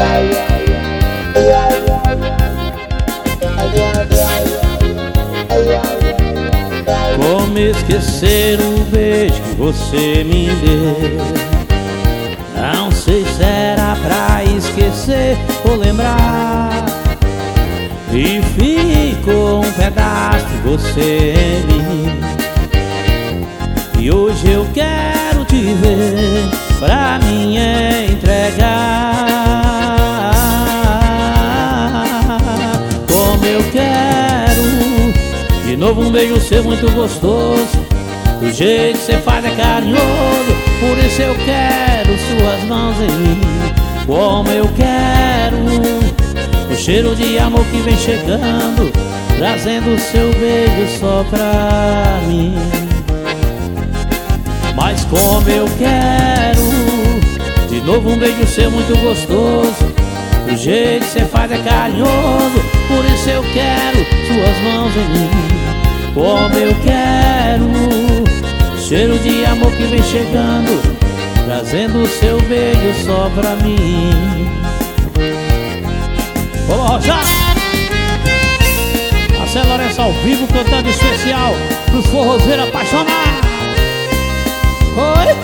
Como esquecer o beijo que você me deu? Não sei se era pra esquecer ou lembrar. E ficou um pedaço de você em mim. E hoje eu quero te ver pra mim entregar. Como eu quero de novo um beijo seu muito gostoso. Do jeito que você faz é carinhoso. Por isso eu quero suas mãos em mim. Como eu quero o cheiro de amor que vem chegando, trazendo seu beijo só pra mim. Mas como eu quero de novo um beijo seu muito gostoso. Do jeito que você faz é carinhoso. Por isso eu quero suas mãos em mim. Como eu quero cheiro de amor que vem chegando, trazendo seu beijo só pra mim. Vamos Rojar! Marcelo Lourenço ao vivo cantando especial pros forrozeiros apaixonados. Oi!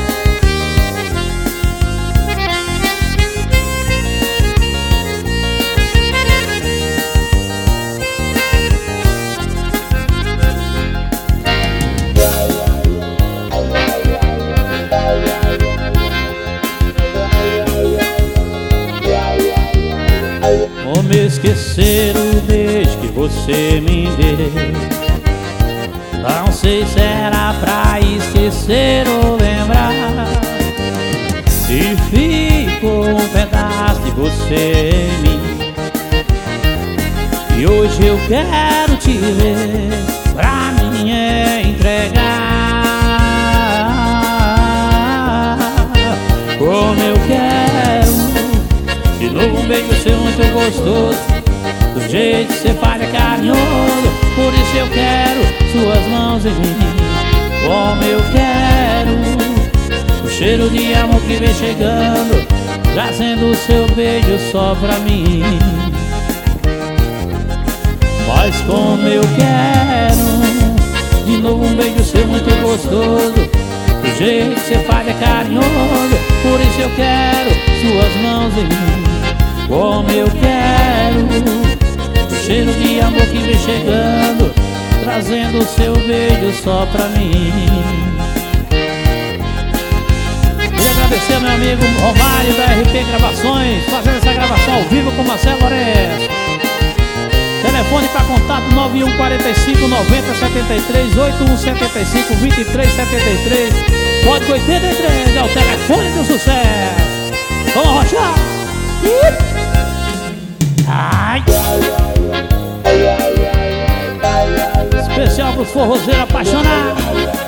Como esquecer o beijo que você me deu? Não sei se era pra esquecer ou lembrar. E ficou um pedaço de você em mim. E hoje eu quero te ver pra mim entregar. Como eu quero de novo um beijo seu muito gostoso. Do jeito que você faz é carinhoso. Por isso eu quero suas mãos em mim. Como eu quero o cheiro de amor que vem chegando, trazendo o seu beijo só pra mim. Mas como eu quero de novo um beijo seu muito gostoso. Do jeito que você faz é carinhoso. Por isso eu quero suas mãos em mim. Como eu quero o cheiro de amor que vem chegando, trazendo o seu beijo só pra mim. Queria agradecer meu amigo Romário da RP Gravações, fazendo essa gravação ao vivo com Marcelo Lourenço. Telefone para contato 9145 9073 8175 2373. Código 83 é o telefone do sucesso. Vamos Rojar! Ai. Especial pros forrozeiros apaixonados.